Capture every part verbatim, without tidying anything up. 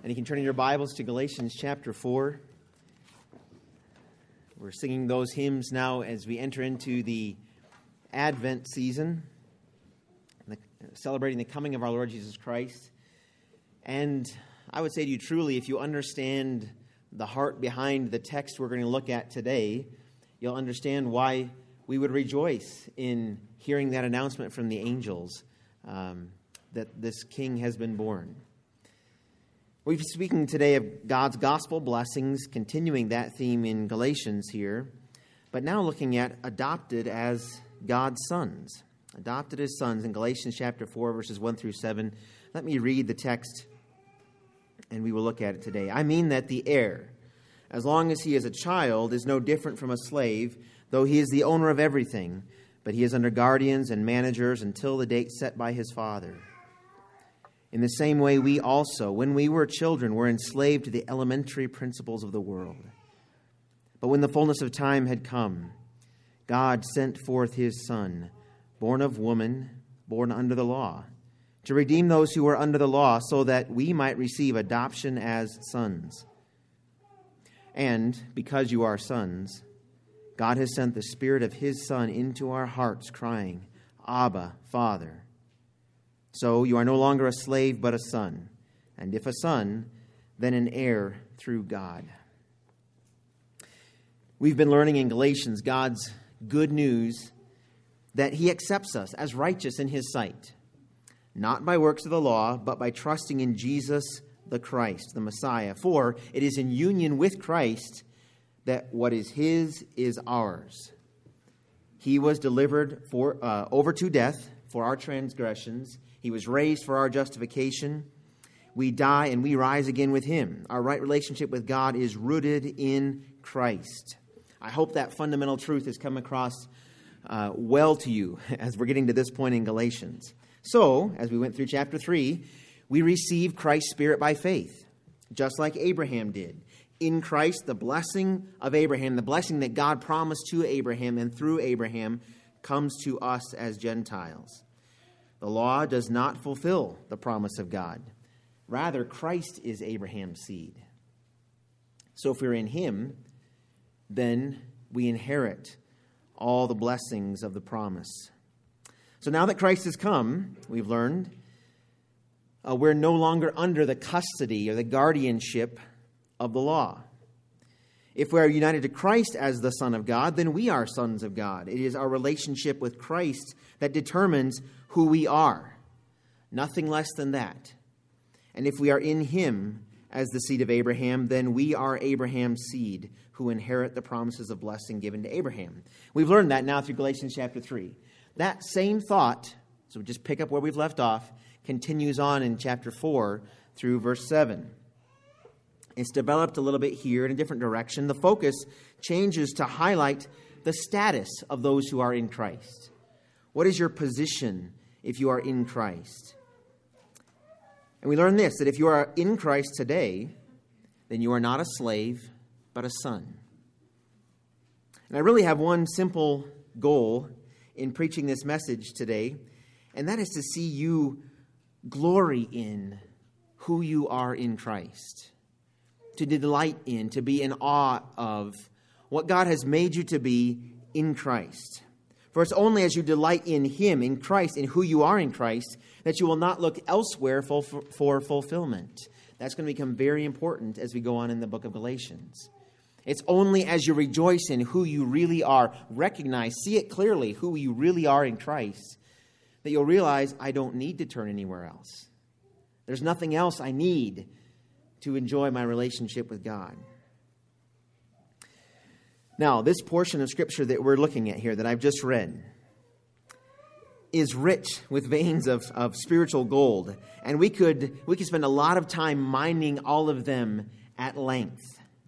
And you can turn in your Bibles to Galatians chapter four. We're singing those hymns now as we enter into the Advent season, celebrating the coming of our Lord Jesus Christ. And I would say to you truly, if you understand the heart behind the text we're going to look at today, you'll understand why we would rejoice in hearing that announcement from the angels um, that this King has been born. We've been speaking today of God's gospel blessings, continuing that theme in Galatians here, but now looking at adopted as God's sons. Adopted as sons in Galatians chapter four, verses one through seven. Let me read the text, and we will look at it today. I mean that the heir, as long as he is a child, is no different from a slave, though he is the owner of everything, but he is under guardians and managers until the date set by his father. In the same way, we also, when we were children, were enslaved to the elementary principles of the world. But when the fullness of time had come, God sent forth his Son, born of woman, born under the law, to redeem those who were under the law, so that we might receive adoption as sons. And because you are sons, God has sent the Spirit of his Son into our hearts, crying, Abba, Father. So you are no longer a slave, but a son. And if a son, then an heir through God. We've been learning in Galatians God's good news that he accepts us as righteous in his sight, not by works of the law, but by trusting in Jesus the Christ, the Messiah. For it is in union with Christ that what is his is ours. He was delivered for uh, over to death for our transgressions. He was raised for our justification. We die and we rise again with him. Our right relationship with God is rooted in Christ. I hope that fundamental truth has come across uh, well to you as we're getting to this point in Galatians. So, as we went through chapter three, we receive Christ's Spirit by faith, just like Abraham did. In Christ, the blessing of Abraham, the blessing that God promised to Abraham and through Abraham, comes to us as Gentiles. The law does not fulfill the promise of God. Rather, Christ is Abraham's seed. So if we're in him, then we inherit all the blessings of the promise. So now that Christ has come, we've learned, uh, we're no longer under the custody or the guardianship of the law. If we are united to Christ as the Son of God, then we are sons of God. It is our relationship with Christ that determines who we are. Nothing less than that. And if we are in him as the seed of Abraham, then we are Abraham's seed who inherit the promises of blessing given to Abraham. We've learned that now through Galatians chapter three. That same thought, so we just pick up where we've left off, continues on in chapter four through verse seven. It's developed a little bit here in a different direction. The focus changes to highlight the status of those who are in Christ. What is your position if you are in Christ? And we learn this, that if you are in Christ today, then you are not a slave, but a son. And I really have one simple goal in preaching this message today, and that is to see you glory in who you are in Christ, to delight in, to be in awe of what God has made you to be in Christ. For it's only as you delight in him, in Christ, in who you are in Christ, that you will not look elsewhere for, for fulfillment. That's going to become very important as we go on in the book of Galatians. It's only as you rejoice in who you really are, recognize, see it clearly, who you really are in Christ, that you'll realize, I don't need to turn anywhere else. There's nothing else I need to enjoy my relationship with God. Now, this portion of Scripture that we're looking at here, that I've just read, is rich with veins of, of spiritual gold. And we could, we could spend a lot of time mining all of them at length.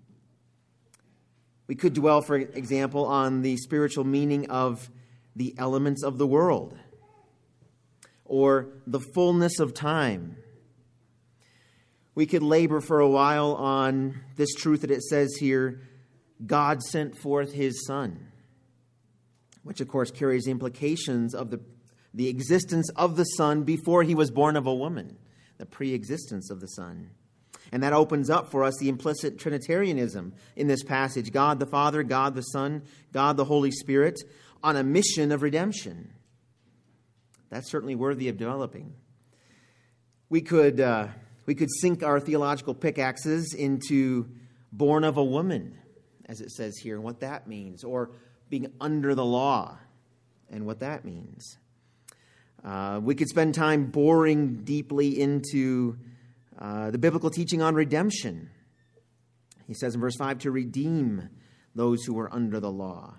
We could dwell, for example, on the spiritual meaning of the elements of the world, or the fullness of time. We could labor for a while on this truth that it says here, God sent forth his Son, which of course carries implications of the, the existence of the Son before he was born of a woman, the pre-existence of the Son. And that opens up for us the implicit Trinitarianism in this passage. God the Father, God the Son, God the Holy Spirit on a mission of redemption. That's certainly worthy of developing. We could, uh, we could sink our theological pickaxes into born of a woman, as it says here, and what that means, or being under the law and what that means. Uh, we could spend time boring deeply into uh, the biblical teaching on redemption. He says in verse five, to redeem those who were under the law.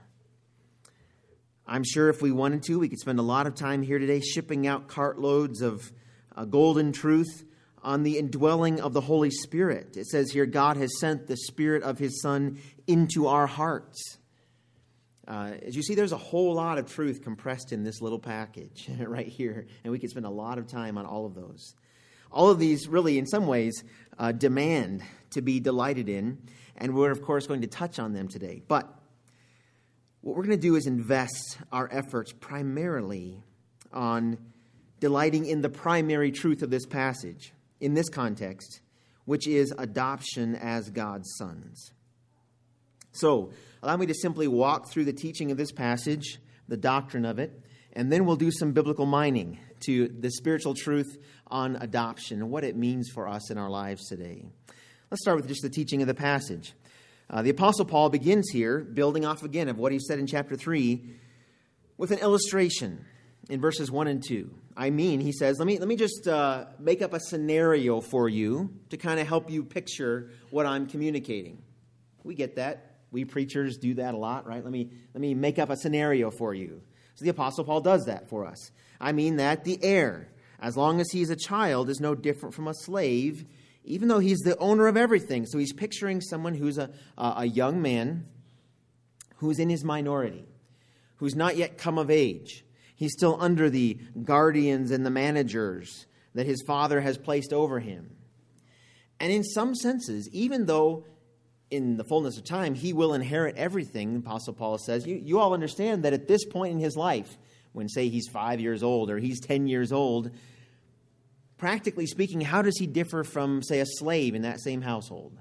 I'm sure if we wanted to, we could spend a lot of time here today shipping out cartloads of uh, golden truth on the indwelling of the Holy Spirit. It says here, God has sent the Spirit of His Son into our hearts. Uh, as you see, there's a whole lot of truth compressed in this little package right here, and we could spend a lot of time on all of those. All of these really, in some ways, uh, demand to be delighted in, and we're, of course, going to touch on them today. But what we're going to do is invest our efforts primarily on delighting in the primary truth of this passage, in this context, which is adoption as God's sons. So, allow me to simply walk through the teaching of this passage, the doctrine of it, and then we'll do some biblical mining to the spiritual truth on adoption and what it means for us in our lives today. Let's start with just the teaching of the passage. Uh, the Apostle Paul begins here, building off again of what he said in chapter three, with an illustration in verses one and two. I mean, he says, let me, let me just uh, make up a scenario for you to kind of help you picture what I'm communicating. We get that. We preachers do that a lot, right? Let me, let me make up a scenario for you. So the Apostle Paul does that for us. I mean that the heir, as long as he's a child, is no different from a slave, even though he's the owner of everything. So he's picturing someone who's a, a young man who's in his minority, who's not yet come of age. He's still under the guardians and the managers that his father has placed over him. And in some senses, even though in the fullness of time he will inherit everything, Apostle Paul says, you, you all understand that at this point in his life, when, say, he's five years old or he's ten years old, practically speaking, how does he differ from, say, a slave in that same household?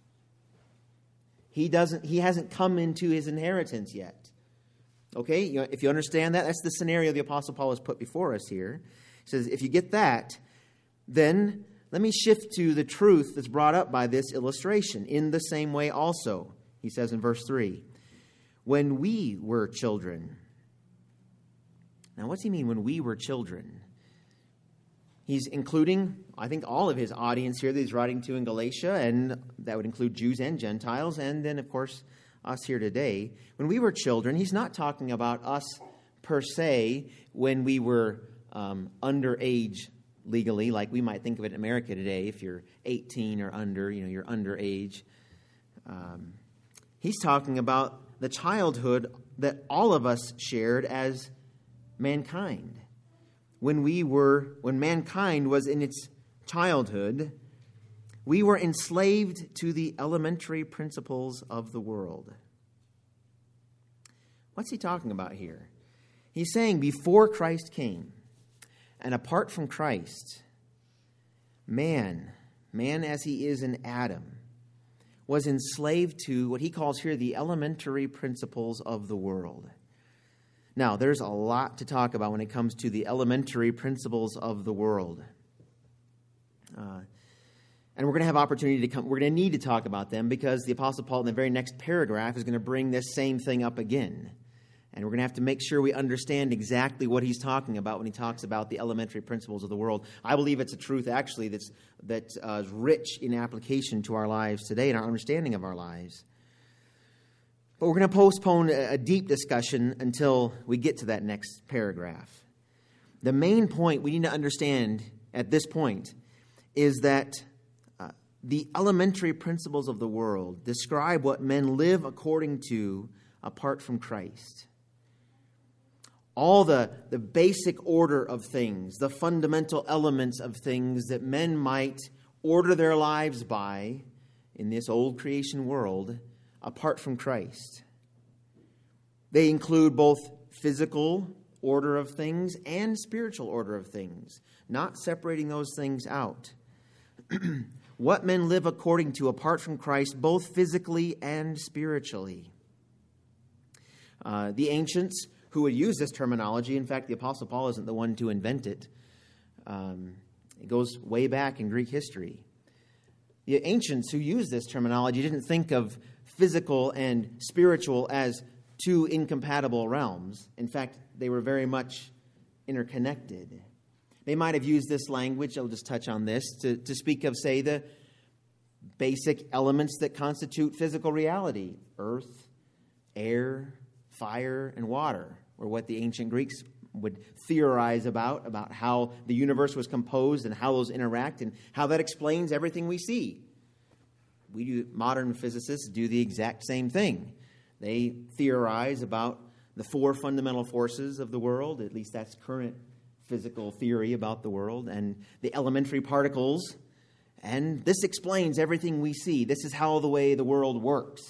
He doesn't. He hasn't come into his inheritance yet. Okay, you know, if you understand that, that's the scenario the Apostle Paul has put before us here. He says, if you get that, then let me shift to the truth that's brought up by this illustration. In the same way also, he says in verse three, when we were children. Now, what's he mean when we were children? He's including, I think, all of his audience here that he's writing to in Galatia, and that would include Jews and Gentiles, and then, of course, us here today. When we were children, he's not talking about us per se when we were um, underage legally, like we might think of it in America today. If you're eighteen or under, you know, you're underage. Um, he's talking about the childhood that all of us shared as mankind. When we were, when mankind was in its childhood, we were enslaved to the elementary principles of the world. What's he talking about here? He's saying before Christ came, and apart from Christ, man, man as he is in Adam, was enslaved to what he calls here the elementary principles of the world. Now, there's a lot to talk about when it comes to the elementary principles of the world. Uh, and we're going to have opportunity to come, we're going to need to talk about them because the Apostle Paul in the very next paragraph is going to bring this same thing up again. And we're going to have to make sure we understand exactly what he's talking about when he talks about the elementary principles of the world. I believe it's a truth, actually, that's that uh, is rich in application to our lives today and our understanding of our lives. But we're going to postpone a deep discussion until we get to that next paragraph. The main point we need to understand at this point is that uh, the elementary principles of the world describe what men live according to apart from Christ. All the, the basic order of things, the fundamental elements of things that men might order their lives by in this old creation world apart from Christ. They include both physical order of things and spiritual order of things, not separating those things out. what men live according to apart from Christ, both physically and spiritually. Uh, the ancients who would use this terminology, in fact, the Apostle Paul isn't the one to invent it. Um, it goes way back in Greek history. The ancients who used this terminology didn't think of physical and spiritual as two incompatible realms. In fact, they were very much interconnected. They might have used this language, I'll just touch on this, to, to speak of, say, the basic elements that constitute physical reality. Earth, air, fire, and water were what the ancient Greeks would theorize about, about how the universe was composed and how those interact and how that explains everything we see. We do, modern physicists do the exact same thing. They theorize about the four fundamental forces of the world, at least that's current physical theory about the world, and the elementary particles, and this explains everything we see. This is how the way the world works.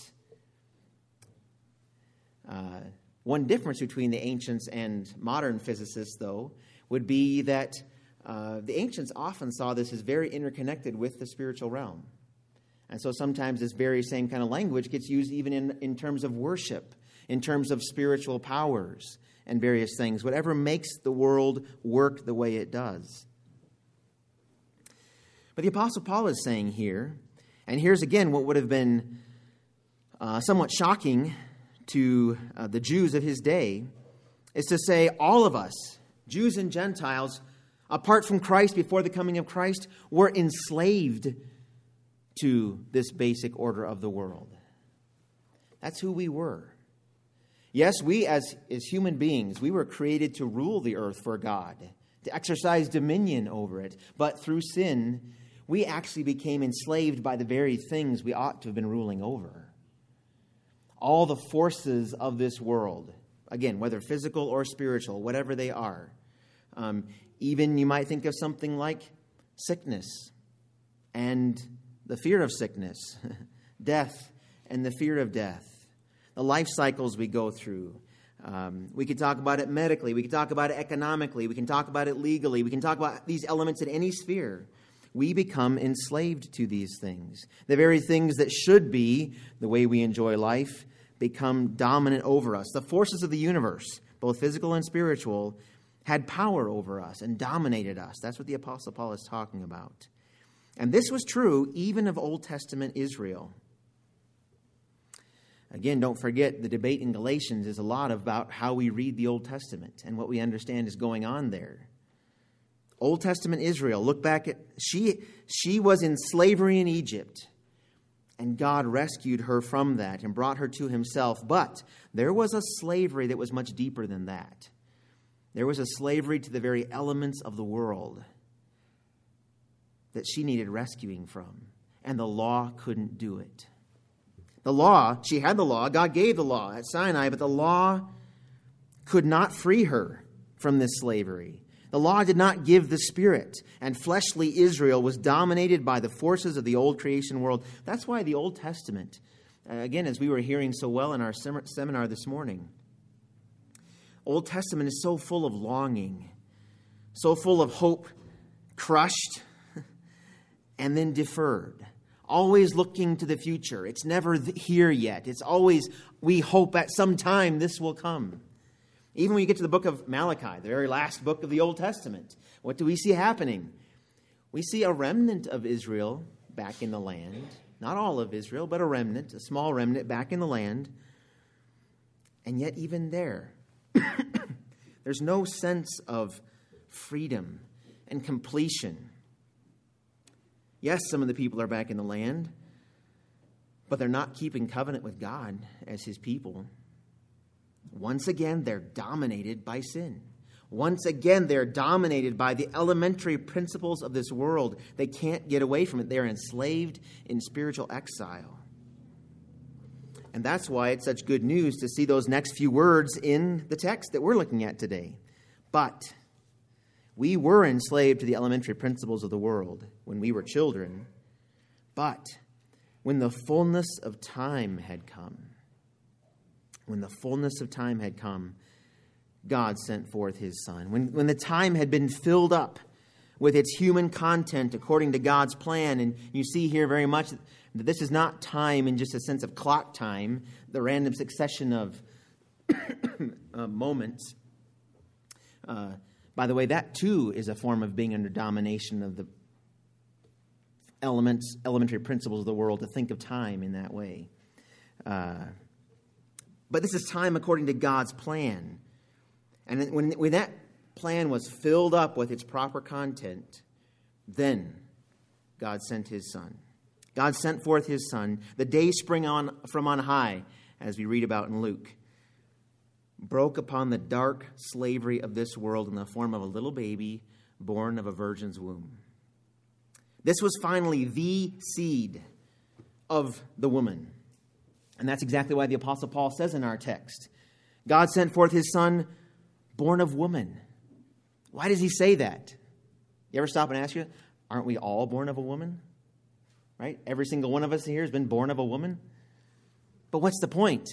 Uh, one difference between the ancients and modern physicists, though, would be that uh, the ancients often saw this as very interconnected with the spiritual realm. And so sometimes this very same kind of language gets used even in, in terms of worship, in terms of spiritual powers and various things, whatever makes the world work the way it does. But the Apostle Paul is saying here, and here's again what would have been uh, somewhat shocking to uh, the Jews of his day, is to say all of us, Jews and Gentiles, apart from Christ, before the coming of Christ, were enslaved to this basic order of the world. That's who we were. Yes, we as, as human beings, we were created to rule the earth for God, to exercise dominion over it. But through sin, we actually became enslaved by the very things we ought to have been ruling over. All the forces of this world, again, whether physical or spiritual, whatever they are. Um, even you might think of something like sickness and the fear of sickness, death and the fear of death, the life cycles we go through. Um, we could talk about it medically. We could talk about it economically. We can talk about it legally. We can talk about these elements in any sphere. We become enslaved to these things. The very things that should be the way we enjoy life become dominant over us. The forces of the universe, both physical and spiritual, had power over us and dominated us. That's what the Apostle Paul is talking about. And this was true even of Old Testament Israel. Again, don't forget, the debate in Galatians is a lot about how we read the Old Testament and what we understand is going on there. Old Testament Israel, look back at, she, she was in slavery in Egypt, and God rescued her from that and brought her to himself. But there was a slavery that was much deeper than that. There was a slavery to the very elements of the world that she needed rescuing from, and the law couldn't do it. The law, she had the law, God gave the law at Sinai, but the law could not free her from this slavery. The law did not give the Spirit, and fleshly Israel was dominated by the forces of the old creation world. That's why the Old Testament, uh, again, as we were hearing so well in our sem- seminar this morning, Old Testament is so full of longing, so full of hope crushed and then deferred. Always looking to the future. It's never th- here yet. It's always, we hope at some time this will come. Even when you get to the book of Malachi, the very last book of the Old Testament, what do we see happening? We see a remnant of Israel back in the land. Not all of Israel, but a remnant, a small remnant back in the land. And yet even there, there's no sense of freedom and completion. Yes, some of the people are back in the land, but they're not keeping covenant with God as his people. Once again, they're dominated by sin. Once again, they're dominated by the elementary principles of this world. They can't get away from it. They're enslaved in spiritual exile. And that's why it's such good news to see those next few words in the text that we're looking at today. But we were enslaved to the elementary principles of the world when we were children. But when the fullness of time had come, when the fullness of time had come, God sent forth his Son. When, when the time had been filled up with its human content according to God's plan. And you see here very much that this is not time in just a sense of clock time, the random succession of uh, moments. Uh, by the way, that too is a form of being under domination of the elements, elementary principles of the world, to think of time in that way. Uh, but this is time according to God's plan. And when, when that plan was filled up with its proper content, then God sent his Son. God sent forth his Son, the day spring on from on high, as we read about in Luke, broke upon the dark slavery of this world in the form of a little baby born of a virgin's womb. This was finally the seed of the woman. And that's exactly why the Apostle Paul says in our text, God sent forth his Son, born of woman. Why does he say that? You ever stop and ask you, aren't we all born of a woman? Right? Every single one of us here has been born of a woman. But what's the point?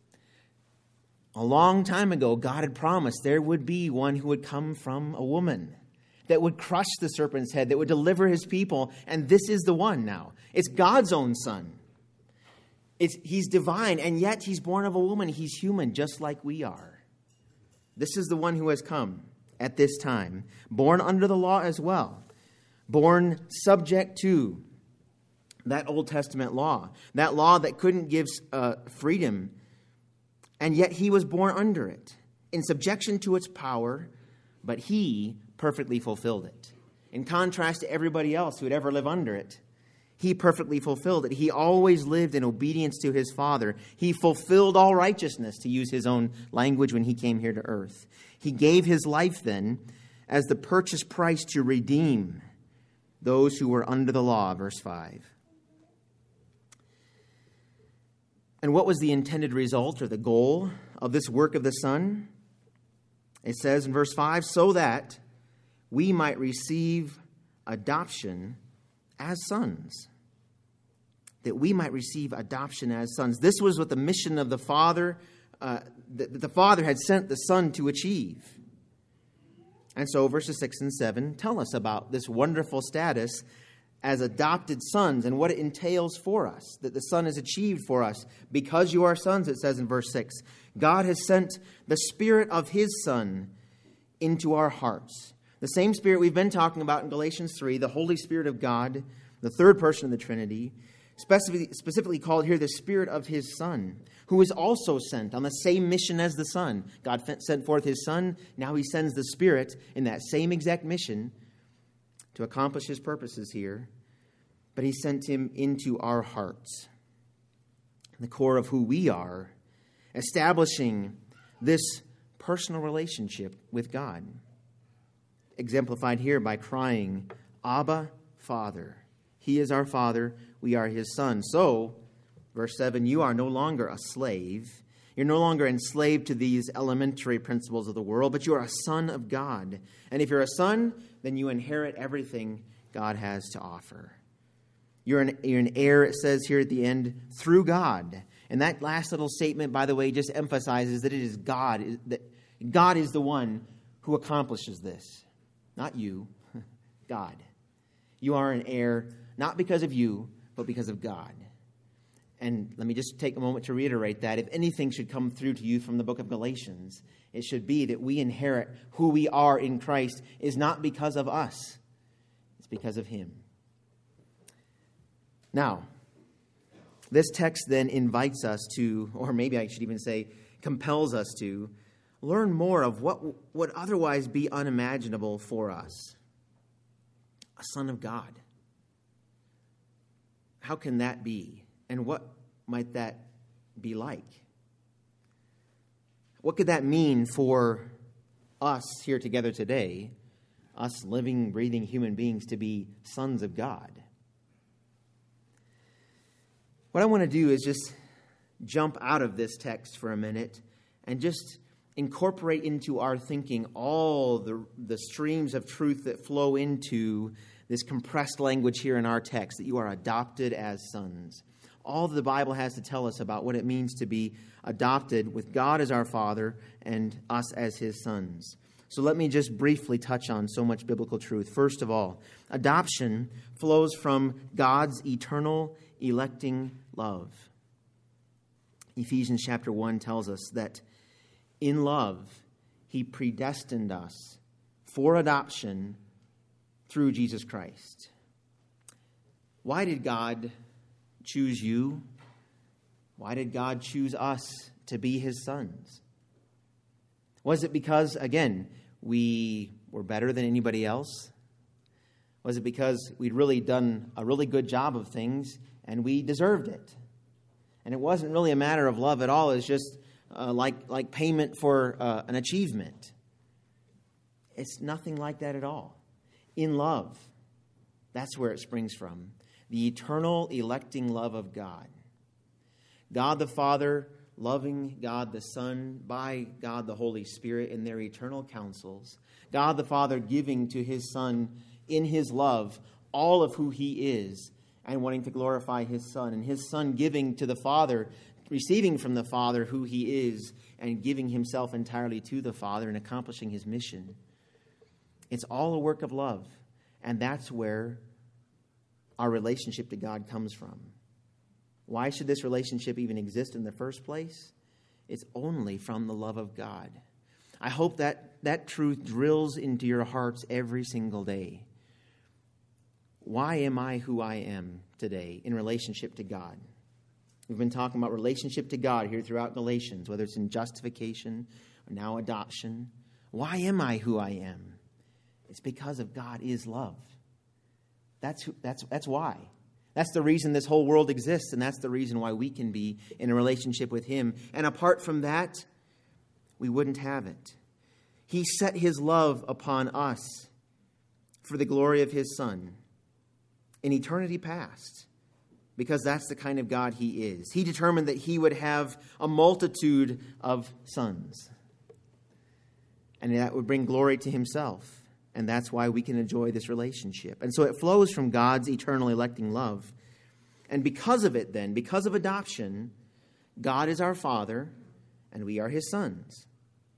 A long time ago, God had promised there would be one who would come from a woman, that would crush the serpent's head, that would deliver his people. And this is the one now. It's God's own Son. It's, he's divine, and yet he's born of a woman. He's human, just like we are. This is the one who has come at this time, born under the law as well, born subject to that Old Testament law, that law that couldn't give uh, freedom, and yet he was born under it, in subjection to its power, but he perfectly fulfilled it. In contrast to everybody else who would ever live under it, he perfectly fulfilled it. He always lived in obedience to his Father. He fulfilled all righteousness, to use his own language, when he came here to earth. He gave his life then as the purchase price to redeem those who were under the law, verse five. And what was the intended result or the goal of this work of the Son? It says in verse five, so that we might receive adoption as sons. That we might receive adoption as sons. This was what the mission of the Father, uh, that the Father had sent the Son to achieve. And so verses six and seven tell us about this wonderful status as adopted sons and what it entails for us, that the Son has achieved for us. Because you are sons, it says in verse six, God has sent the Spirit of his Son into our hearts. The same Spirit we've been talking about in Galatians three, the Holy Spirit of God, the third person of the Trinity, specifically, specifically called here the Spirit of his Son, who is also sent on the same mission as the Son. God sent forth his Son, now he sends the Spirit in that same exact mission to accomplish his purposes here. But he sent him into our hearts, the core of who we are, establishing this personal relationship with God. Exemplified here by crying, Abba, Father. He is our Father, we are his Son. So, verse seven, you are no longer a slave. You're no longer enslaved to these elementary principles of the world, but you are a son of God. And if you're a son, then you inherit everything God has to offer. You're an, you're an heir, it says here at the end, through God. And that last little statement, by the way, just emphasizes that it is God, that God is the one who accomplishes this. Not you, God. You are an heir, not because of you, but because of God. And let me just take a moment to reiterate that. If anything should come through to you from the book of Galatians, it should be that we inherit who we are in Christ is not because of us. It's because of him. Now, this text then invites us to, or maybe I should even say compels us to, learn more of what would otherwise be unimaginable for us. A son of God. How can that be? And what might that be like? What could that mean for us here together today, us living, breathing human beings, to be sons of God? What I want to do is just jump out of this text for a minute and just incorporate into our thinking all the, the streams of truth that flow into this compressed language here in our text, that you are adopted as sons. All that the Bible has to tell us about what it means to be adopted with God as our Father and us as his sons. So let me just briefly touch on so much biblical truth. First of all, adoption flows from God's eternal electing love. Ephesians chapter one tells us that in love, he predestined us for adoption through Jesus Christ. Why did God choose you? Why did God choose us to be his sons? Was it because, again, we were better than anybody else? Was it because we'd really done a really good job of things and we deserved it? And it wasn't really a matter of love at all. It's just uh, like, like payment for uh, an achievement. It's nothing like that at all. In love, that's where it springs from. The eternal electing love of God. God the Father loving God the Son by God the Holy Spirit in their eternal counsels. God the Father giving to his Son in his love all of who he is and wanting to glorify his Son. And his Son giving to the Father, receiving from the Father who he is and giving himself entirely to the Father and accomplishing his mission. It's all a work of love. And that's where our relationship to God comes from. Why should this relationship even exist in the first place? It's only from the love of God. I hope that that truth drills into your hearts every single day. Why am I who I am today in relationship to God? We've been talking about relationship to God here throughout Galatians, whether it's in justification or now adoption. Why am I who I am? It's because of God is love. That's who, that's that's why. That's the reason this whole world exists, and that's the reason why we can be in a relationship with him. And apart from that, we wouldn't have it. He set his love upon us for the glory of his Son in eternity past, because that's the kind of God he is. He determined that he would have a multitude of sons, and that would bring glory to himself. And that's why we can enjoy this relationship. And so it flows from God's eternal electing love. And because of it then, because of adoption, God is our Father and we are his sons.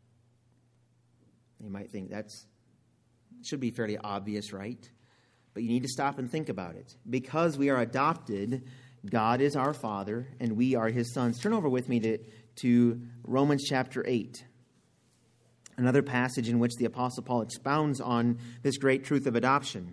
You might think that's should be fairly obvious, right? But you need to stop and think about it. Because we are adopted, God is our Father and we are his sons. Turn over with me to, to Romans chapter eight. Another passage in which the Apostle Paul expounds on this great truth of adoption.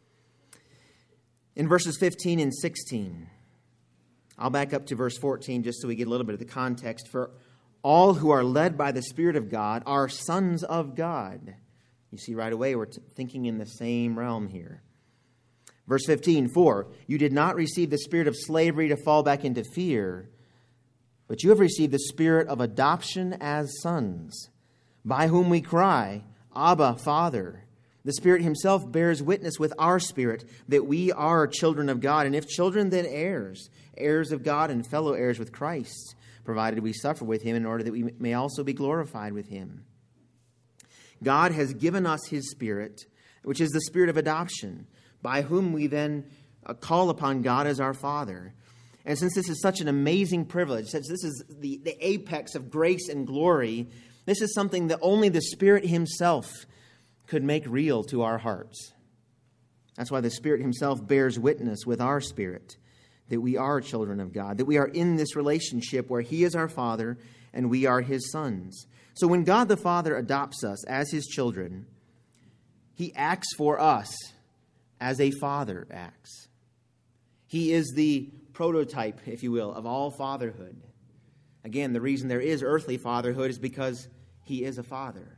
In verses fifteen and sixteen, I'll back up to verse fourteen just so we get a little bit of the context. For all who are led by the Spirit of God are sons of God. You see right away we're t- thinking in the same realm here. Verse fifteen, for you did not receive the spirit of slavery to fall back into fear, but you have received the spirit of adoption as sons, by whom we cry, Abba, Father. The Spirit himself bears witness with our spirit that we are children of God. And if children, then heirs, heirs of God and fellow heirs with Christ, provided we suffer with him in order that we may also be glorified with him. God has given us his Spirit, which is the Spirit of adoption, by whom we then call upon God as our Father. And since this is such an amazing privilege, since this is the, the apex of grace and glory, this is something that only the Spirit himself could make real to our hearts. That's why the Spirit himself bears witness with our spirit that we are children of God, that we are in this relationship where he is our Father and we are his sons. So when God the Father adopts us as his children, he acts for us as a father acts. He is the prototype, if you will, of all fatherhood. Again, the reason there is earthly fatherhood is because he is a father.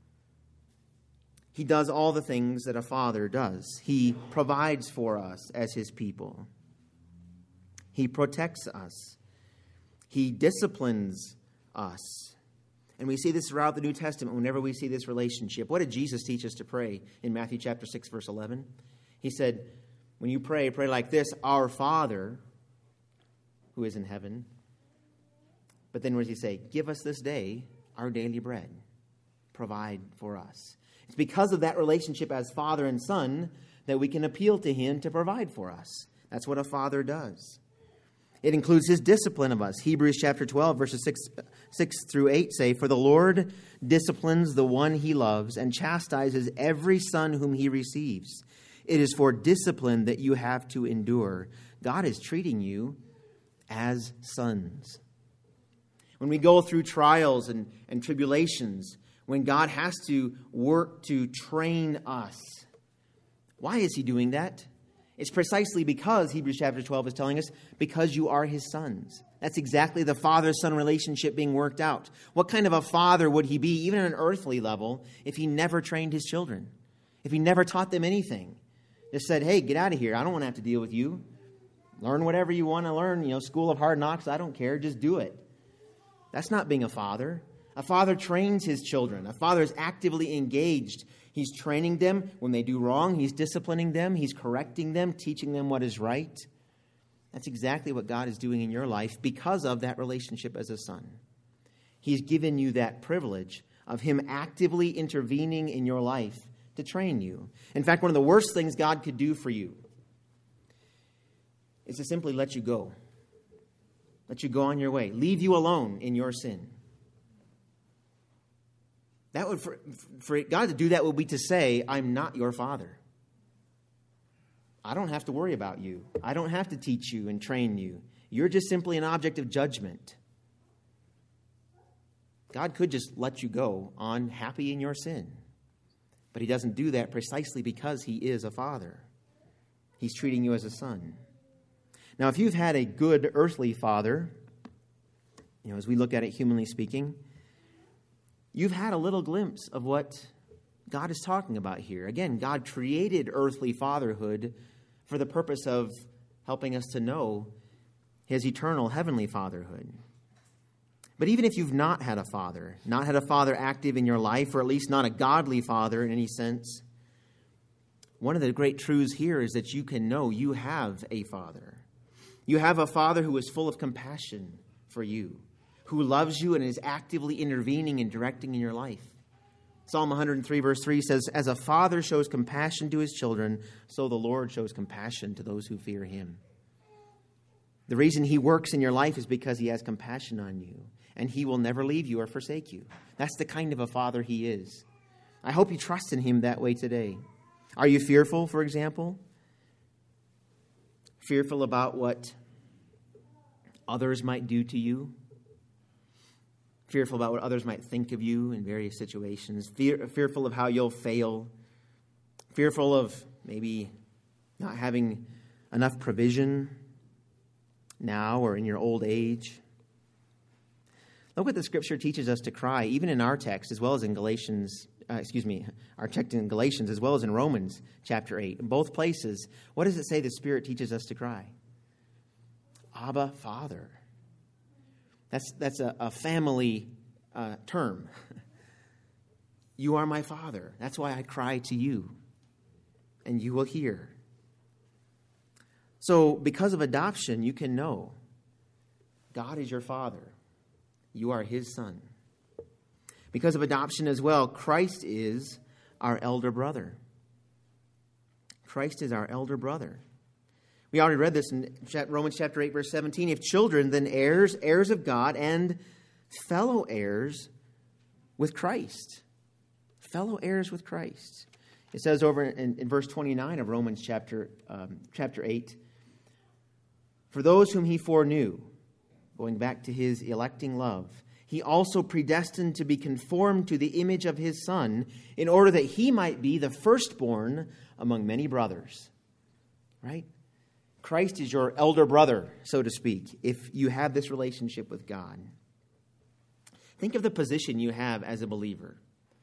He does all the things that a father does. He provides for us as his people. He protects us. He disciplines us. And we see this throughout the New Testament whenever we see this relationship. What did Jesus teach us to pray in Matthew chapter six, verse eleven? He said, when you pray, pray like this, Our Father, who is in heaven. But then what does he say? Give us this day our daily bread. Provide for us. It's because of that relationship as father and son that we can appeal to him to provide for us. That's what a father does. It includes his discipline of us. Hebrews chapter twelve, verses six, six through eight say, "For the Lord disciplines the one he loves and chastises every son whom he receives. It is for discipline that you have to endure." God is treating you as sons. When we go through trials and, and tribulations, when God has to work to train us, why is he doing that? It's precisely because, Hebrews chapter twelve is telling us, because you are his sons. That's exactly the father-son relationship being worked out. What kind of a father would he be, even at an earthly level, if he never trained his children? If he never taught them anything? Just said, hey, get out of here. I don't want to have to deal with you. Learn whatever you want to learn. You know, school of hard knocks, I don't care. Just do it. That's not being a father. A father trains his children. A father is actively engaged. He's training them. When they do wrong, he's disciplining them. He's correcting them, teaching them what is right. That's exactly what God is doing in your life because of that relationship as a son. He's given you that privilege of him actively intervening in your life to train you. In fact, one of the worst things God could do for you is to simply let you go. Let you go on your way. Leave you alone in your sin. That would, for, for God to do that would be to say, I'm not your father. I don't have to worry about you. I don't have to teach you and train you. You're just simply an object of judgment. God could just let you go on happy in your sin. But he doesn't do that precisely because he is a father. He's treating you as a son. Now, if you've had a good earthly father, you know, as we look at it humanly speaking, you've had a little glimpse of what God is talking about here. Again, God created earthly fatherhood for the purpose of helping us to know his eternal heavenly fatherhood. But even if you've not had a father, not had a father active in your life, or at least not a godly father in any sense, one of the great truths here is that you can know you have a father. You have a father who is full of compassion for you, who loves you and is actively intervening and directing in your life. Psalm one hundred three verse three says, "As a father shows compassion to his children, so the Lord shows compassion to those who fear him." The reason he works in your life is because he has compassion on you, and he will never leave you or forsake you. That's the kind of a father he is. I hope you trust in him that way today. Are you fearful, for example? Fearful about what others might do to you? Fearful about what others might think of you in various situations? Fear, fearful of how you'll fail? Fearful of maybe not having enough provision now or in your old age? Look what the Scripture teaches us to cry, even in our text, as well as in Galatians, uh, excuse me, our text in Galatians, as well as in Romans chapter eight. In both places, what does it say the Spirit teaches us to cry? Abba, Father. That's, that's a, a family uh, term. You are my Father. That's why I cry to you, and you will hear. So, because of adoption, you can know God is your Father. You are his son. Because of adoption as well, Christ is our elder brother. Christ is our elder brother. We already read this in Romans chapter eight, verse seventeen. If children, then heirs, heirs of God, and fellow heirs with Christ. Fellow heirs with Christ. It says over in, in verse twenty-nine of Romans chapter, um, chapter eight, "For those whom he foreknew," going back to his electing love, "he also predestined to be conformed to the image of his Son, in order that he might be the firstborn among many brothers." Right? Christ is your elder brother, so to speak, if you have this relationship with God. Think of the position you have as a believer.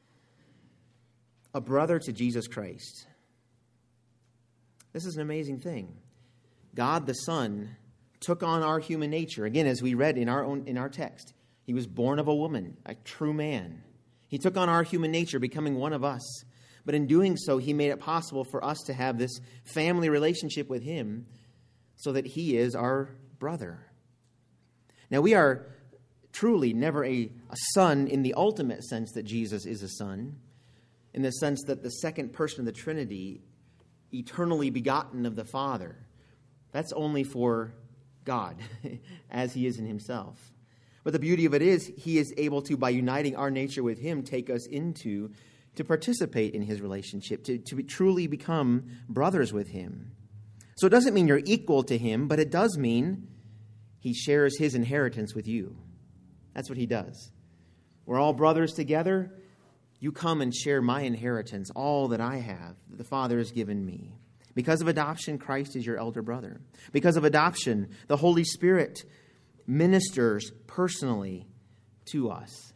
A brother to Jesus Christ. This is an amazing thing. God the Son took on our human nature. Again, as we read in our own in our text, he was born of a woman, a true man. He took on our human nature, becoming one of us. But in doing so, he made it possible for us to have this family relationship with him, so that he is our brother. Now, we are truly never a, a son in the ultimate sense that Jesus is a son, in the sense that the second person of the Trinity, eternally begotten of the Father, that's only for God as he is in himself. But the beauty of it is he is able to, by uniting our nature with him, take us into, to participate in his relationship, to, to truly become brothers with him. So it doesn't mean you're equal to him, but it does mean he shares his inheritance with you. That's what he does. We're all brothers together. You come and share my inheritance, all that I have, that the Father has given me. Because of adoption, Christ is your elder brother. Because of adoption, the Holy Spirit ministers personally to us.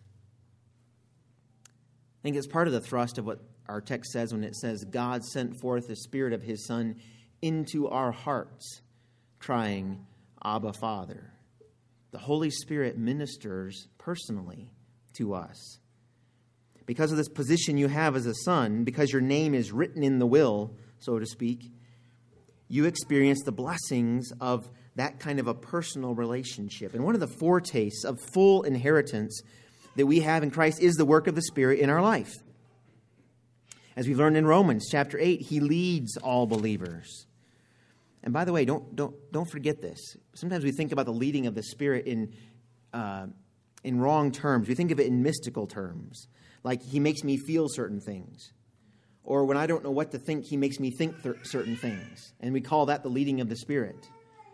I think it's part of the thrust of what our text says when it says, God sent forth the Spirit of his Son into our hearts, crying, Abba, Father. The Holy Spirit ministers personally to us. Because of this position you have as a son, because your name is written in the will, so to speak, you experience the blessings of that kind of a personal relationship. And one of the foretastes of full inheritance that we have in Christ is the work of the Spirit in our life. As we've learned in Romans chapter eight, he leads all believers. And by the way, don't don't don't forget this. Sometimes we think about the leading of the Spirit in uh, in wrong terms. We think of it in mystical terms, like he makes me feel certain things. Or when I don't know what to think, he makes me think th- certain things. And we call that the leading of the Spirit.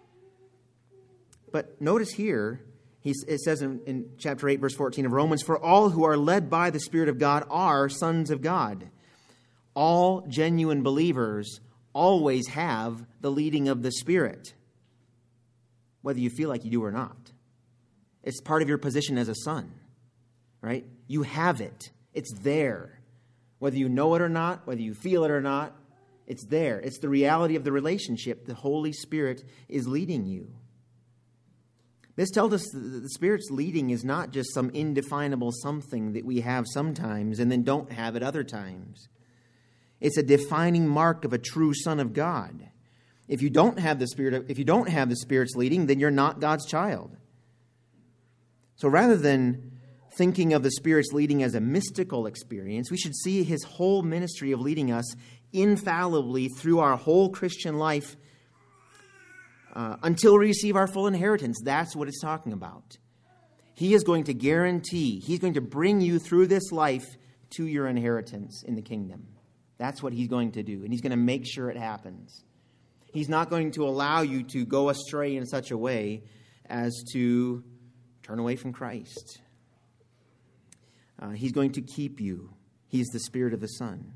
But notice here, he, it says in, in chapter eight, verse fourteen of Romans, for all who are led by the Spirit of God are sons of God. All genuine believers always have the leading of the Spirit, whether you feel like you do or not. It's part of your position as a son, right? You have it. It's there. Whether you know it or not, whether you feel it or not, it's there. It's the reality of the relationship. The Holy Spirit is leading you. This tells us that the Spirit's leading is not just some indefinable something that we have sometimes and then don't have at other times. It's a defining mark of a true son of God. If you don't have the Spirit, of, if you don't have the Spirit's leading, then you're not God's child. So rather than thinking of the Spirit's leading as a mystical experience, we should see his whole ministry of leading us infallibly through our whole Christian life uh, until we receive our full inheritance. That's what it's talking about. He is going to guarantee, he's going to bring you through this life to your inheritance in the kingdom. That's what he's going to do, and he's going to make sure it happens. He's not going to allow you to go astray in such a way as to turn away from Christ. Uh, he's going to keep you. He's the Spirit of the Son.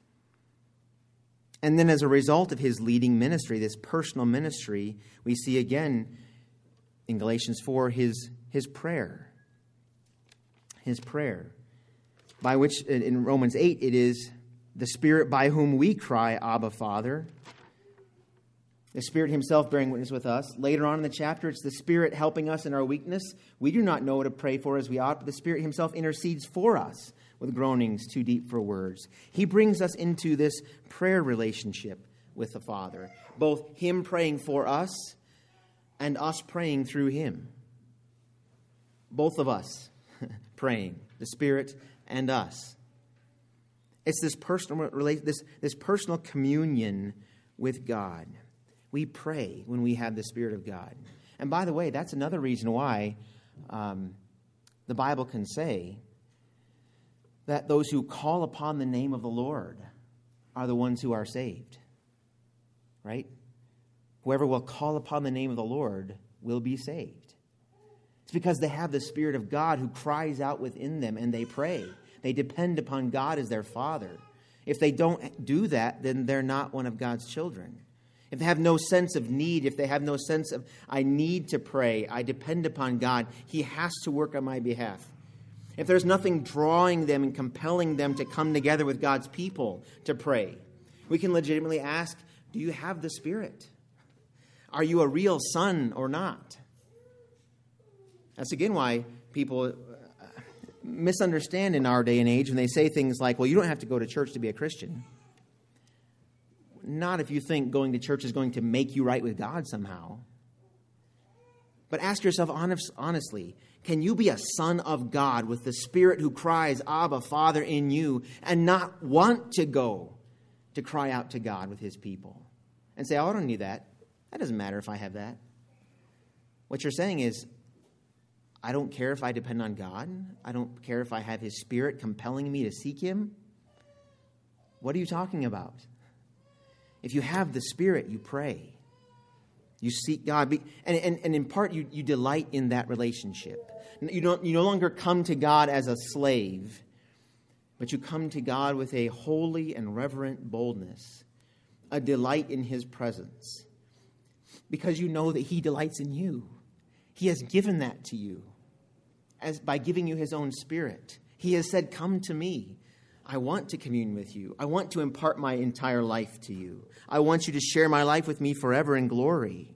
And then as a result of his leading ministry, this personal ministry, we see again in Galatians four his, his prayer. His prayer. By which, in Romans eight, it is the Spirit by whom we cry, Abba, Father. The Spirit himself bearing witness with us. Later on in the chapter, it's the Spirit helping us in our weakness. We do not know what to pray for as we ought, but the Spirit himself intercedes for us with groanings too deep for words. He brings us into this prayer relationship with the Father. Both him praying for us and us praying through him. Both of us praying, the Spirit and us. It's this personal this, this personal communion with God. We pray when we have the Spirit of God. And by the way, that's another reason why um, the Bible can say that those who call upon the name of the Lord are the ones who are saved. Right? Whoever will call upon the name of the Lord will be saved. It's because they have the Spirit of God who cries out within them and they pray. They depend upon God as their Father. If they don't do that, then they're not one of God's children. If they have no sense of need, if they have no sense of, I need to pray, I depend upon God, he has to work on my behalf. If there's nothing drawing them and compelling them to come together with God's people to pray, we can legitimately ask, do you have the Spirit? Are you a real son or not? That's again why people misunderstand in our day and age when they say things like, well, you don't have to go to church to be a Christian. Not if you think going to church is going to make you right with God somehow. But ask yourself honest, honestly, can you be a son of God with the Spirit who cries, Abba, Father, in you, and not want to go to cry out to God with his people? And say, oh, I don't need that. That doesn't matter if I have that. What you're saying is, I don't care if I depend on God. I don't care if I have His Spirit compelling me to seek Him. What are you talking about? If you have the Spirit, you pray. You seek God. And, and, and in part, you, you delight in that relationship. You don't, you no longer come to God as a slave, but you come to God with a holy and reverent boldness, a delight in His presence, because you know that He delights in you. He has given that to you as by giving you His own Spirit. He has said, come to me. I want to commune with you. I want to impart my entire life to you. I want you to share my life with me forever in glory.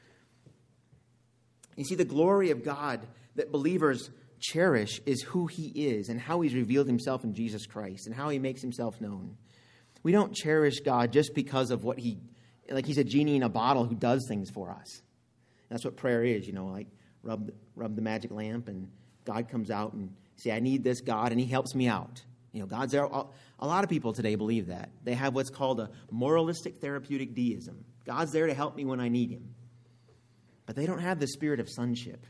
You see, the glory of God that believers cherish is who He is and how He's revealed Himself in Jesus Christ and how He makes Himself known. We don't cherish God just because of what He, like He's a genie in a bottle who does things for us. That's what prayer is, you know, like rub, rub the magic lamp and God comes out and say, I need this God, and He helps me out. You know, God's there. A lot of people today believe that. They have what's called a moralistic therapeutic deism. God's there to help me when I need Him. But they don't have the spirit of sonship.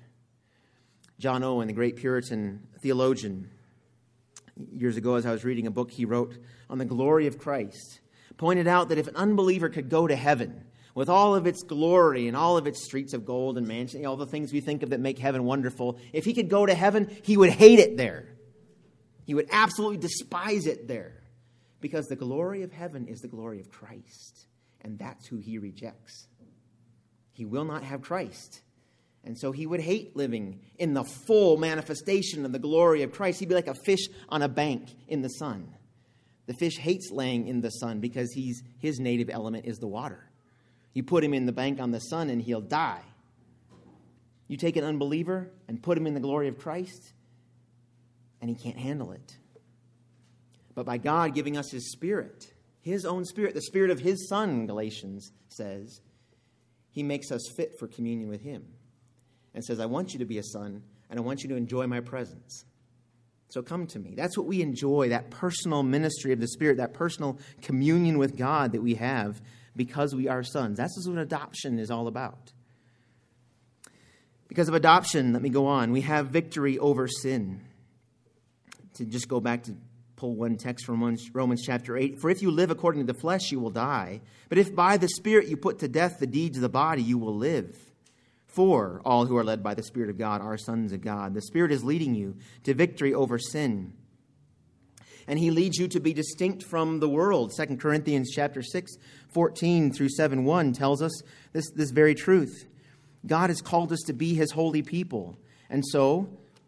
John Owen, the great Puritan theologian, years ago as I was reading a book he wrote on the glory of Christ, pointed out that if an unbeliever could go to heaven with all of its glory and all of its streets of gold and mansions, all the things we think of that make heaven wonderful, if he could go to heaven, he would hate it there. He would absolutely despise it there, because the glory of heaven is the glory of Christ, and that's who he rejects. He will not have Christ, and so he would hate living in the full manifestation of the glory of Christ. He'd be like a fish on a bank in the sun. The fish hates laying in the sun because he's his native element is the water. You put him in the bank on the sun and he'll die. You take an unbeliever and put him in the glory of Christ, and he can't handle it. But by God giving us His Spirit, His own Spirit, the Spirit of His Son, Galatians says, He makes us fit for communion with Him. And says, I want you to be a son, and I want you to enjoy my presence. So come to me. That's what we enjoy, that personal ministry of the Spirit, that personal communion with God that we have because we are sons. That's what adoption is all about. Because of adoption, let me go on, we have victory over sin. To just go back to pull one text from Romans, Romans chapter eight. For if you live according to the flesh, you will die. But if by the Spirit you put to death the deeds of the body, you will live. For all who are led by the Spirit of God are sons of God. The Spirit is leading you to victory over sin. And He leads you to be distinct from the world. Second Corinthians chapter six, fourteen through seven one tells us this, this very truth. God has called us to be His holy people. And so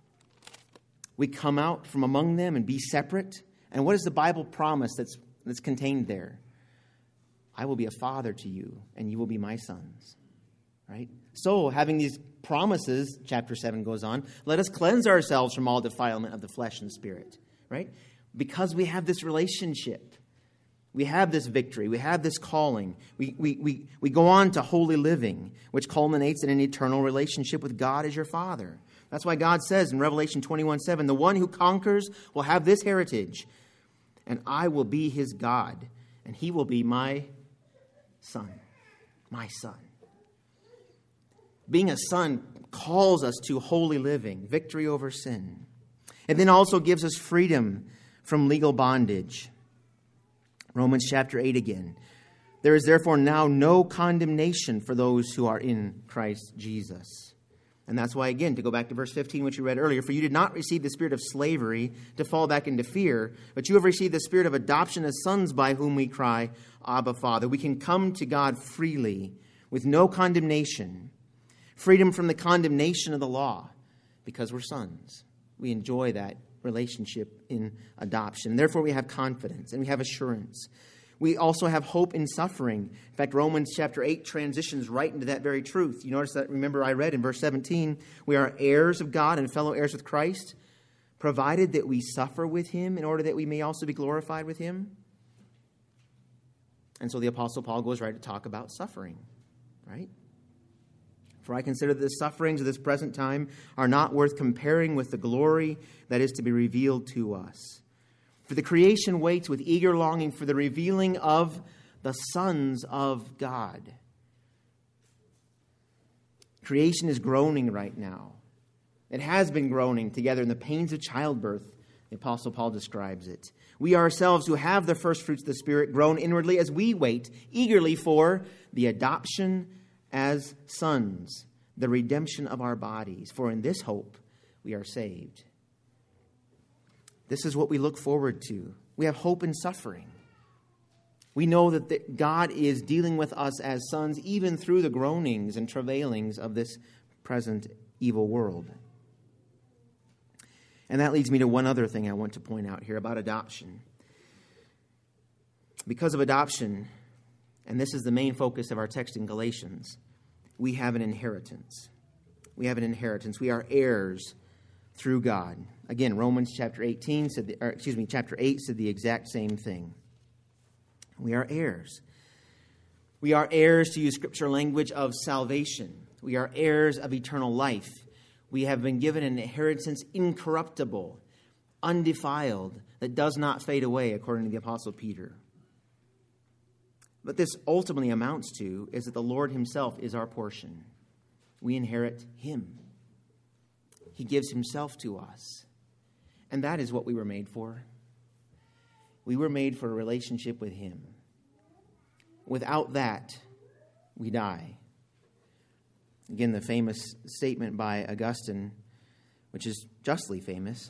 we come out from among them and be separate. And what does the Bible promise that's, that's contained there? I will be a father to you, and you will be my sons. Right? So, having these promises, chapter seven goes on, let us cleanse ourselves from all defilement of the flesh and spirit. Right? Because we have this relationship. We have this victory. We have this calling. We, we, we, we go on to holy living, which culminates in an eternal relationship with God as your Father. That's why God says in Revelation twenty-one seven, the one who conquers will have this heritage, and I will be his God, and he will be my son. My son. Being a son calls us to holy living, victory over sin. It then also gives us freedom from legal bondage. Romans chapter eight again. There is therefore now no condemnation for those who are in Christ Jesus. And that's why, again, to go back to verse fifteen, which you read earlier, for you did not receive the spirit of slavery to fall back into fear, but you have received the spirit of adoption as sons, by whom we cry, Abba, Father. We can come to God freely with no condemnation. Freedom from the condemnation of the law because we're sons. We enjoy that relationship in adoption. Therefore, we have confidence and we have assurance. We also have hope in suffering. In fact, Romans chapter eight transitions right into that very truth. You notice that, remember I read in verse seventeen, we are heirs of God and fellow heirs with Christ, provided that we suffer with him in order that we may also be glorified with him. And so the Apostle Paul goes right to talk about suffering, right? For I consider that the sufferings of this present time are not worth comparing with the glory that is to be revealed to us. For the creation waits with eager longing for the revealing of the sons of God. Creation is groaning right now. It has been groaning together in the pains of childbirth. The Apostle Paul describes it. We ourselves who have the first fruits of the Spirit groan inwardly as we wait eagerly for the adoption as sons, the redemption of our bodies. For in this hope we are saved. This is what we look forward to. We have hope in suffering. We know that the, God is dealing with us as sons even through the groanings and travailings of this present evil world. And that leads me to one other thing I want to point out here about adoption. Because of adoption, and this is the main focus of our text in Galatians, we have an inheritance. We have an inheritance. We are heirs through God. Again, Romans chapter eighteen said, the, or excuse me, chapter eight said the exact same thing. We are heirs. We are heirs, to use scripture language, of salvation. We are heirs of eternal life. We have been given an inheritance incorruptible, undefiled, that does not fade away, according to the Apostle Peter. But this ultimately amounts to is that the Lord himself is our portion. We inherit him. He gives himself to us. And that is what we were made for. We were made for a relationship with him. Without that, we die. Again, the famous statement by Augustine, which is justly famous,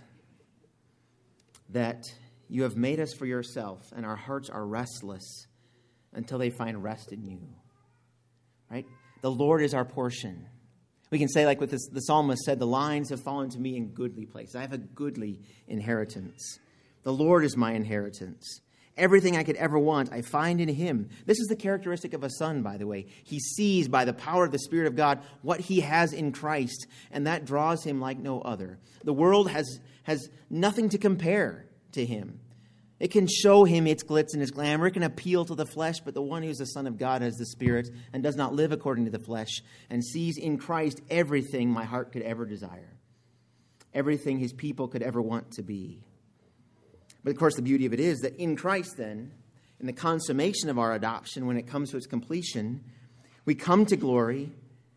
that you have made us for yourself, and our hearts are restless until they find rest in you. Right? The Lord is our portion. We can say, like what this, the psalmist said, the lines have fallen to me in goodly place. I have a goodly inheritance. The Lord is my inheritance. Everything I could ever want, I find in him. This is the characteristic of a son, by the way. He sees by the power of the Spirit of God what he has in Christ, and that draws him like no other. The world has, has nothing to compare to him. It can show him its glitz and its glamour. It can appeal to the flesh, but the one who is the Son of God has the Spirit and does not live according to the flesh and sees in Christ everything my heart could ever desire, everything his people could ever want to be. But of course, the beauty of it is that in Christ then, in the consummation of our adoption, when it comes to its completion, we come to glory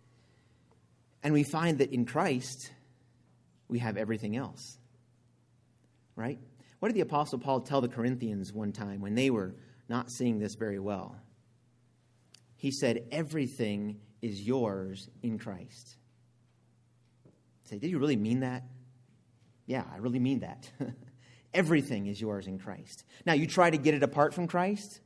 and we find that in Christ, we have everything else. Right? What did the Apostle Paul tell the Corinthians one time when they were not seeing this very well? He said, everything is yours in Christ. Say, did you really mean that? Yeah, I really mean that. Everything is yours in Christ. Now, you try to get it apart from Christ,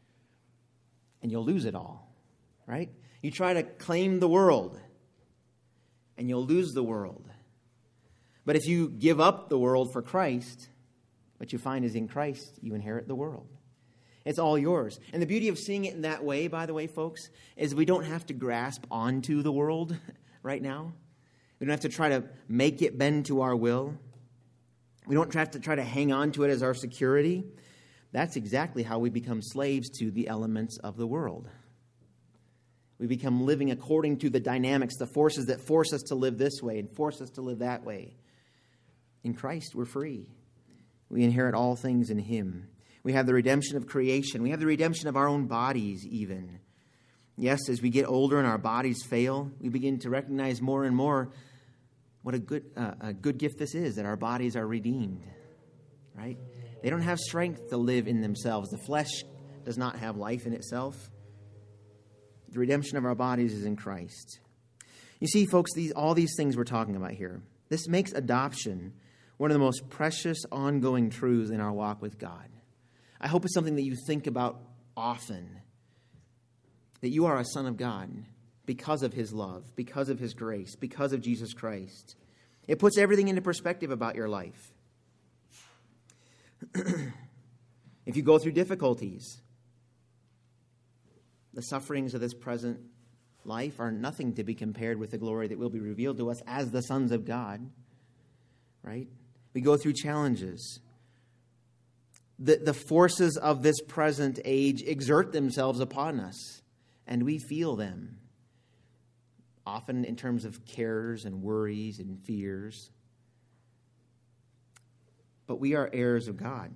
and you'll lose it all, right? You try to claim the world, and you'll lose the world. But if you give up the world for Christ, what you find is in Christ, you inherit the world. It's all yours. And the beauty of seeing it in that way, by the way, folks, is we don't have to grasp onto the world right now. We don't have to try to make it bend to our will. We don't have to try to hang on to it as our security. That's exactly how we become slaves to the elements of the world. We become living according to the dynamics, the forces that force us to live this way and force us to live that way. In Christ, we're free. We inherit all things in him. We have the redemption of creation. We have the redemption of our own bodies even. Yes, as we get older and our bodies fail, we begin to recognize more and more what a good uh, a good gift this is, that our bodies are redeemed, right? They don't have strength to live in themselves. The flesh does not have life in itself. The redemption of our bodies is in Christ. You see, folks, these all these things we're talking about here, this makes adoption one of the most precious ongoing truths in our walk with God. I hope it's something that you think about often, that you are a son of God because of his love, because of his grace, because of Jesus Christ. It puts everything into perspective about your life. If you go through difficulties, the sufferings of this present life are nothing to be compared with the glory that will be revealed to us as the sons of God, right? We go through challenges. The, the forces of this present age exert themselves upon us, and we feel them, often in terms of cares and worries and fears. But we are heirs of God.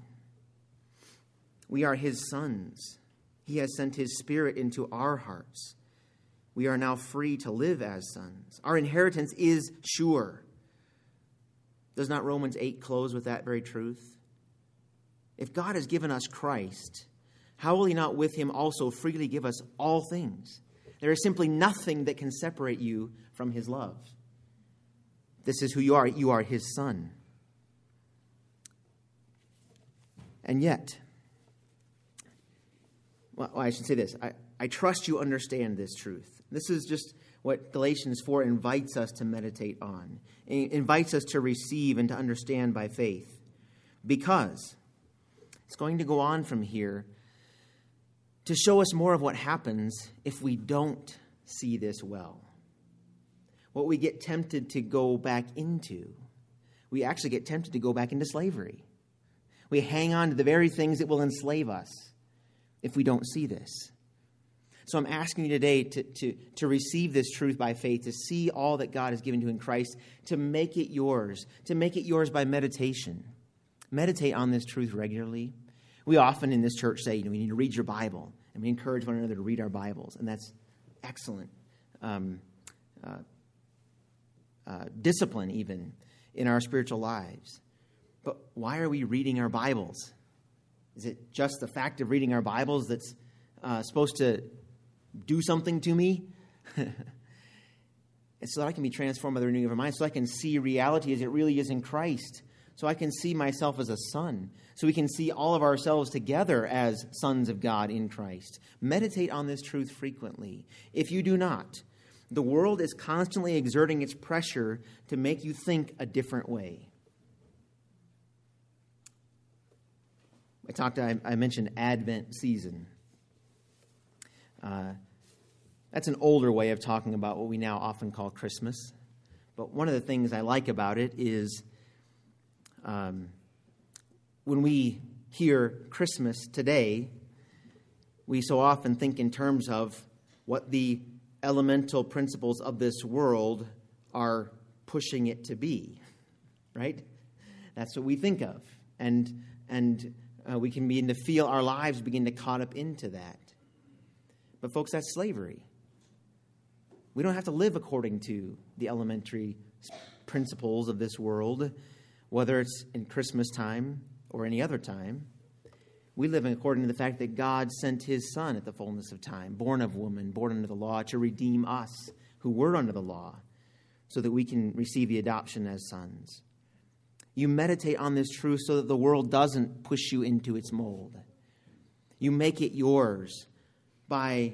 We are his sons. He has sent his Spirit into our hearts. We are now free to live as sons. Our inheritance is sure. Does not Romans eight close with that very truth? If God has given us Christ, how will he not with him also freely give us all things? There is simply nothing that can separate you from his love. This is who you are. You are his son. And yet, well, I should say this. I, I trust you understand this truth. This is just what Galatians four invites us to meditate on. It invites us to receive and to understand by faith. Because it's going to go on from here to show us more of what happens if we don't see this well. What we get tempted to go back into. We actually get tempted to go back into slavery. We hang on to the very things that will enslave us if we don't see this. So I'm asking you today to, to, to receive this truth by faith, to see all that God has given you in Christ, to make it yours, to make it yours by meditation. Meditate on this truth regularly. We often in this church say, you know, we need to read your Bible, and we encourage one another to read our Bibles, and that's excellent um, uh, uh, discipline even in our spiritual lives. But why are we reading our Bibles? Is it just the fact of reading our Bibles that's uh, supposed to do something to me? It's so that I can be transformed by the renewing of my mind, so I can see reality as it really is in Christ, so I can see myself as a son, so we can see all of ourselves together as sons of God in Christ. Meditate on this truth frequently. If you do not, the world is constantly exerting its pressure to make you think a different way. I talked. I, I mentioned Advent season. Uh, that's an older way of talking about what we now often call Christmas. But one of the things I like about it is um, when we hear Christmas today, we so often think in terms of what the elemental principles of this world are pushing it to be, right? That's what we think of. And and uh, we can begin to feel our lives begin to caught up into that. But folks, that's slavery. We don't have to live according to the elementary principles of this world, whether it's in Christmas time or any other time. We live according to the fact that God sent his Son at the fullness of time, born of woman, born under the law, to redeem us who were under the law, so that we can receive the adoption as sons. You meditate on this truth so that the world doesn't push you into its mold. You make it yours by,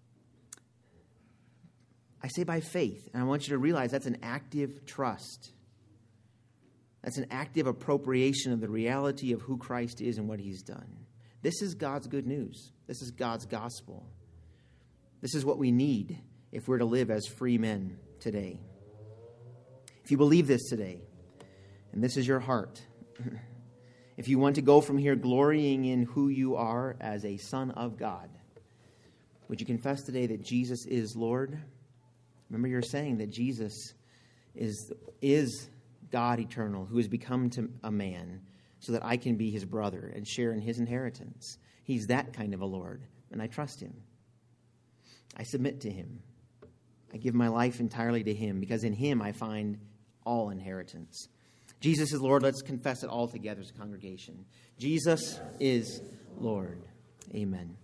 I say by faith, and I want you to realize that's an active trust. That's an active appropriation of the reality of who Christ is and what he's done. This is God's good news. This is God's gospel. This is what we need if we're to live as free men today. If you believe this today, and this is your heart, if you want to go from here glorying in who you are as a son of God, would you confess today that Jesus is Lord? Remember, you're saying that Jesus is, is God eternal, who has become to a man so that I can be his brother and share in his inheritance. He's that kind of a Lord, and I trust him. I submit to him. I give my life entirely to him, because in him I find all inheritance. Jesus is Lord. Let's confess it all together as a congregation. Jesus is Lord. Amen.